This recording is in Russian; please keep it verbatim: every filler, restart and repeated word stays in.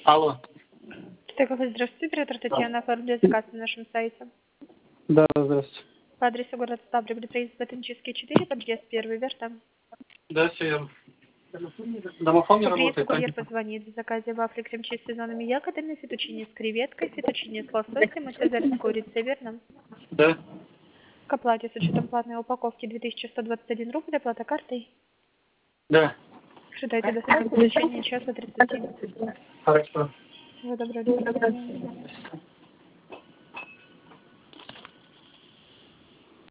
Алло. Китайков, здравствуйте, оператор Татьяна, оформляю заказ на нашем сайте. Да, здравствуйте. По адресу город Ставрополь, проезд Ботанический четыре, подъезд первый, верно? Да, все верно. Домофон не По приезду работает, курьер так? позвонит в заказе вафли кремчи с сезонными ягодами, фетучини с креветкой, фетучини с лососем и цезарь с курицей, верно? Да. К оплате с учетом платной упаковки две тысячи сто двадцать один рубль, оплата картой. Да. Ожидайте доставку в течение часа тридцати. Хорошо. Всего доброго, до свидания.